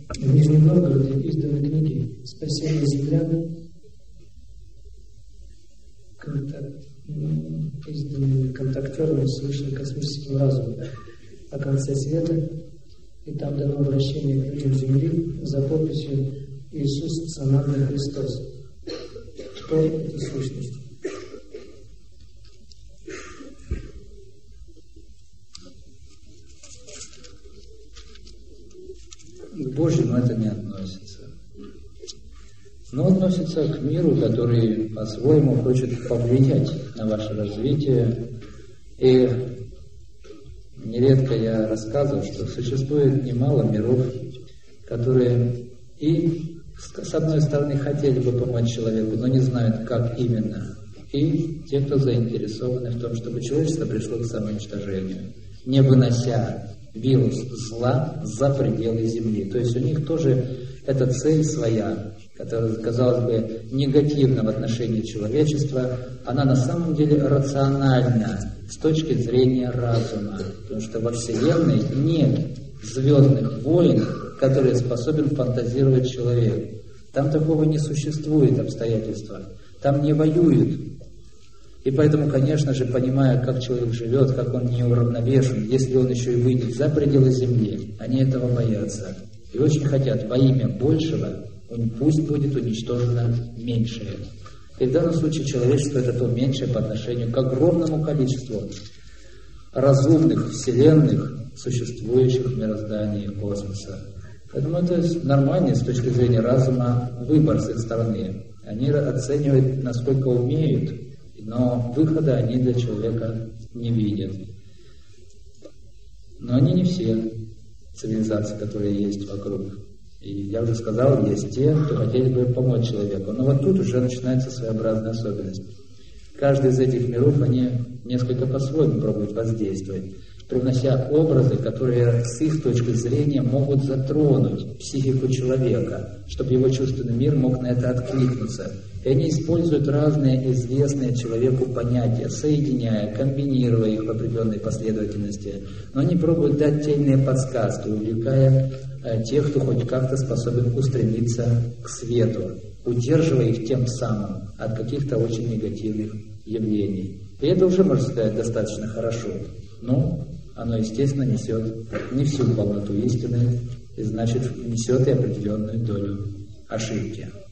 В Нижнем Новгороде изданы книги «Спасение землян», изданы контактерами с высшим космическим разумом о конце света, и там дано обращение к людям Земли за подписью «Иисус Санатный Христос». Что это сущность? К Божьему это не относится. Но относится к миру, который по-своему хочет повлиять на ваше развитие. И нередко я рассказывал, что существует немало миров, которые и с одной стороны хотели бы помочь человеку, но не знают, как именно. И те, кто заинтересованы в том, чтобы человечество пришло к самоуничтожению, не вынося вирус зла за пределы Земли. То есть у них тоже эта цель своя, которая, казалось бы, негативна в отношении человечества, она на самом деле рациональна с точки зрения разума. Потому что во Вселенной нет звездных войн, которые способен фантазировать человек. Там такого не существует обстоятельства. Там не воюют. И поэтому, конечно же, понимая, как человек живет, как он неуравновешен, если он еще и выйдет за пределы Земли, они этого боятся. И очень хотят во имя большего, пусть будет уничтожено меньшее. И в данном случае человечество это то меньшее по отношению к огромному количеству разумных вселенных, существующих в мироздании космоса. Поэтому это нормально с точки зрения разума выбор с их стороны. Они оценивают, насколько умеют, но выхода они для человека не видят. Но они не все цивилизации, которые есть вокруг. И я уже сказал, есть те, кто хотели бы помочь человеку. Но вот тут уже начинается своеобразная особенность. Каждый из этих миров, они несколько по-своему пробуют воздействовать, привнося образы, которые с их точки зрения могут затронуть психику человека, чтобы его чувственный мир мог на это откликнуться. И они используют разные известные человеку понятия, соединяя, комбинируя их в определенной последовательности. Но они пробуют дать те или иные подсказки, увлекая тех, кто хоть как-то способен устремиться к свету, удерживая их тем самым от каких-то очень негативных явлений. И это уже, можно сказать, достаточно хорошо. Но оно, естественно, несет не всю полноту истины, и значит, несет и определенную долю ошибки.